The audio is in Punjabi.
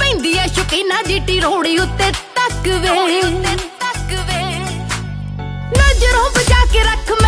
ਪੈਂਦੀ ਐ ਸ਼ੁਕੀਨਾ ਜੀਟੀ ਰੋੜ ਉੱਤੇ ਤੱਕ ਵੇ, ਨਜ਼ਰੋਂ ਬਚਾ ਕੇ ਰੱਖ